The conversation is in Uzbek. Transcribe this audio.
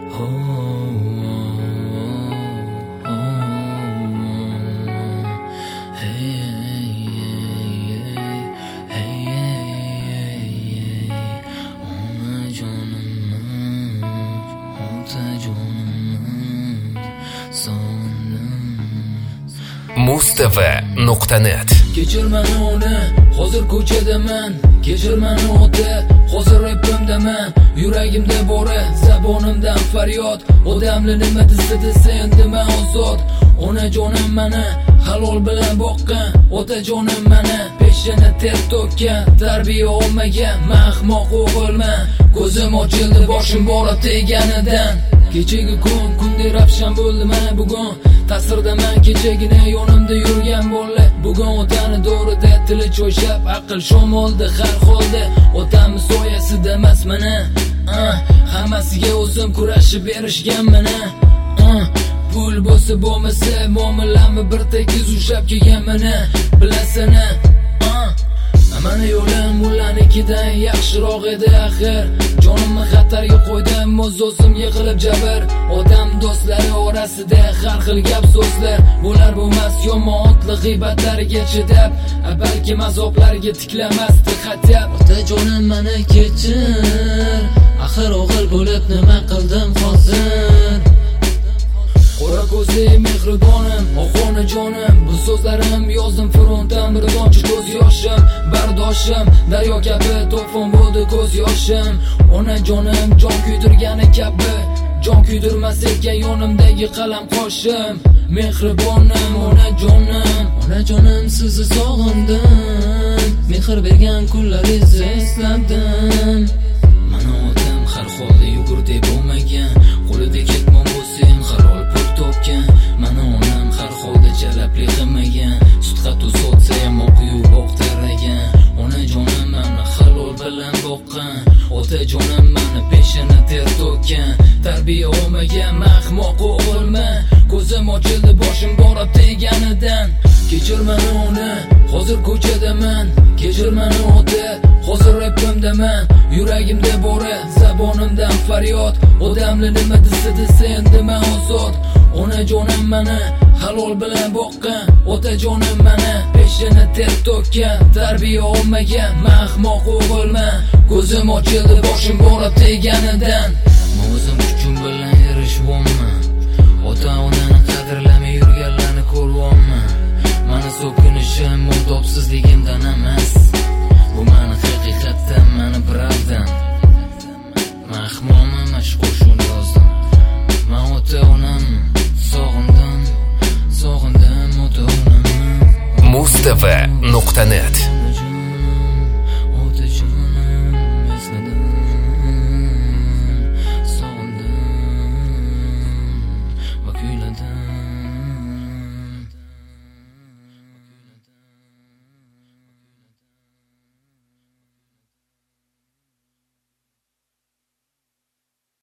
mustv.net Kechir meni uni, hozir ko'chadaman. Kechir meni oti, hozir rapimdaman. Yuragimda bori, zabonimdan faryod. Odamli nima desa endi men ozod. Onajonim meni halol bilan boqqan, otajonim meni peshini ter to'kkan. Tarbiya olmagan, men ahmoq o'g'ilman. Ko'zim ochildi, boshim borib teganidan. Kechagi kunday ravshan bo'ldi mana bugun. Ta'sirdaman kechagina yonimda yurgan bola. Bugun otani do'rida tili cho'shab, aql shamolda har holda. Otamni soyasida emas mana. Hammasiga o'zim kurashib berishgan mana. Pul bo'lsa bo'lmasa, muomalamni bir tekiz ushlab kelgan mana. Bilasana, mana yo'lim ularnikidan yaxshiroq edi axir. Jonimni xatarga qo'ydim, o'zim yiqilib jabr. Odam do'stlari orasida har xil gap so'zlar. Bular bo'lmas yomonlik g'iybatlariga chidab, balki azoblarga tiklamasdi xatab. Otajonim meni kechir, axir o'g'il bo'lib nima qildim hozir? Qora ko'zli mehribonim, onajonim, bu so'zlarim yozdim frontdan bir tomchi ko'z yoshim. Bardoshim daryo kabi to'fon bo'ldi ko'z yoshim. Onajonim jon kuydirgani kabi, jon kuydirmas ekan yonimdagi qalam qoshim. Mehribonim, onajonim sizni sog'indim. Mehr bergan kunlaringizni esladim. Mana otam har holda yugur deb bo'lmagan, qo'lida ketmon bo'lsam halol pul topgan. Mana onam har holda jalabli qilmagan, sutqa tuz sotsa ham oqyub oqtaragan. Onajonim meni halol bilan boqqan, otajonim meni peshini ter to'kkan. Tarbiya olmagan mahmoq o'g'ilman. Ko'zim ochildi, boshim borib teganidan. Kechir meni uni, hozir ko'chadaman. Kechir meni oti, hozir rapimdaman. Yuragimda bori, zabonimdan faryod. Odamli nima desa endi men ozod. Onajonim meni halol bilan boqqan, otajonim meni peshini ter to'kkan. Tarbiya olmagan mahmoq o'g'ilman. Ko'zim ochildi, boshim borib teganidan. Men o'zim kuchim bilan erishibman. Ota-onani qadrlamay yurganlarni ko'ryapman. Meni so'kinishim odobsizligimdan emas. Bu meni haqiqatdan, meni pravdam. Mahmomim mashqo'shun yozdim. Men ota-onam sog'indim ota-onamni. mustv.net